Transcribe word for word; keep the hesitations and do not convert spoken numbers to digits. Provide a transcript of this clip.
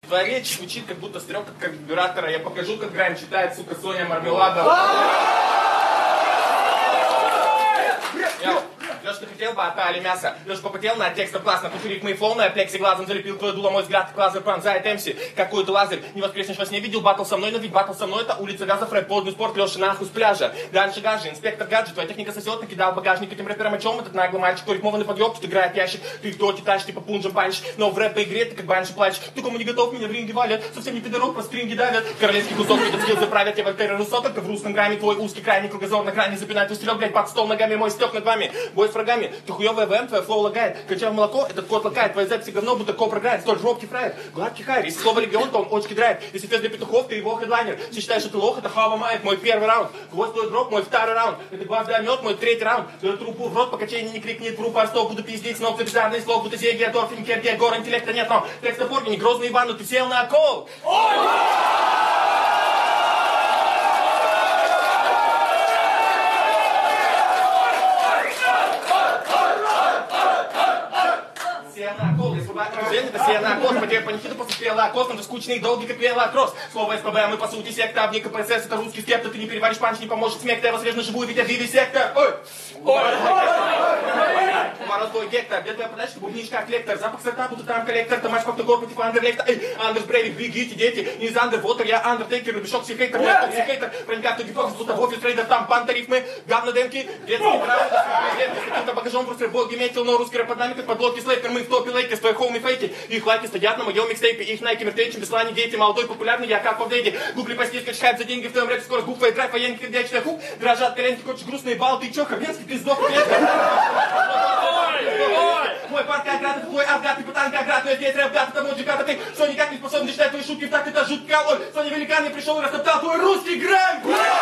Твоя речь звучит, как будто стрём от карбюратора. Я покажу, как Грайм читает, сука, Соня Мармеладова. Лёш, ты хотел бы отали мясо? Лёш попотел на текстом классно, кучерик мои флоу, на плекси глазом залепил твое дуло, мой взгляд, лазер пронзает эмси. Какой ты лазер? Не воскреснешь во сне, видел батл со мной, но ведь батл со мной это улица газов, рэп, полдный спорт, Лёша нахуй с пляжа. Ганши гажи, инспектор гаджет, твоя техника сосет, накидал багажник этим рэпером, о чем этот наглый мальчик, кто рифмованный подъёб, тут играет ящик, ты кто титач, типа пунжем панч, но в рэп по игре ты как банши плачешь, ты кому не готов, меня в ринге валят, совсем не пидорок, про стринги давят, королевский кусок, этот скилл заправят, я вольтера Руссо, только в русском грамме, твой узкий крайний кругозор на грани запинает, устрел, блядь, под стол ногами, мой стёк над вами, бой с врагами, ты хуёвый ВМ, твоя флоу лагает, качав молоко, этот кот лакает, твоя записи говно, будто копр играет, столь робкий фраер, гладкий хайр, если слово легион, то он очки драйв, если фест для петухов, ты его хедлайнер, если считаешь, что ты лох, это Хава Майк, мой первый раунд, хвост твой дроп, мой второй раунд, это гвозда мед, мой третий раунд, твою трупу в рот, пока чей не крикнет, вру пару слов, буду пиздеть, снова bizarный слов, будто зеги, дорфин, керги, гор, интеллекта нет, но текста порги, не грозный Иван, но ты сел на окол. Это сиена-кос, потеря панихида после стрела-кос, но скучный и долгий, как велокросс. Слово СПБ, мы по сути секта, в КПСС это русский скепта, ты не переваришь панч, не поможет смех, я возрежу живую, ведь я вивисектор. Ой! Ой! Мороз твой гектор, где твоя подачка, бубнишь как лектор, запах сорта, будто там коллектор, ты матч как-то гор против андерлектор. Эй, Андерс Брейвик, бегите, дети, не из Андервотер, я Андертейкер, рубишок психейтер, я психейтер, проникав в гипоксис, будто в офис трейдер, там пан тарифмы, говно демки, детские травмы, с каким-то багажом, просто боги метил, но русский рэп под нами, как подлодки слейкер, мы в топе лейкерс, твои хоуми фейки, их лайки стоят на моем микстейпе, их найки мертвечим, беслане дети, молодой, популярный, я как в апдейте, гугли пости, скачать хайп за деньги в твоем рэпе, скоро гуфа и драйв, военный, когда я читаю хук, дрожат коленки, хочешь грустные бал, ты чё, Хабенский, ты сдох, мой парк оград, твой аргат, ты путанка оград, но я здесь рэп гад, это мой джигат, ты что никак не способен читать твои шутки, так это жутко, ой, Соня Великан, я пришел и растоптал твой русский грэм!